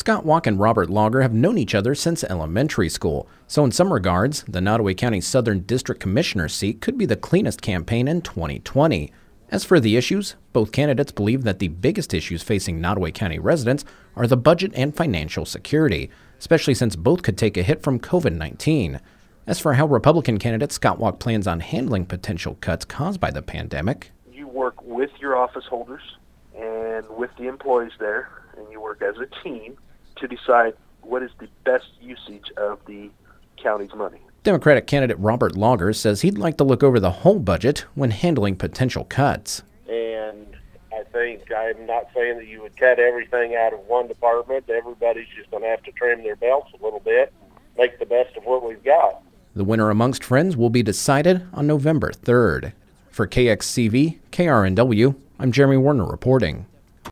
Scott Walk and Robert Lager have known each other since elementary school, so in some regards, the Nottoway County Southern District Commissioner seat could be the cleanest campaign in 2020. As for the issues, both candidates believe that the biggest issues facing Nottoway County residents are the budget and financial security, especially since both could take a hit from COVID-19. As for how Republican candidate Scott Walk plans on handling potential cuts caused by the pandemic, you work with your office holders and with the employees there, and you work as a team to decide what is the best usage of the county's money. Democratic candidate Robert Lager says he'd like to look over the whole budget when handling potential cuts. And I think I'm not saying that you would cut everything out of one department. Everybody's just going to have to trim their belts a little bit, make the best of what we've got. The winner amongst friends will be decided on November 3rd. For KXCV, KRNW, I'm Jeremy Warner reporting.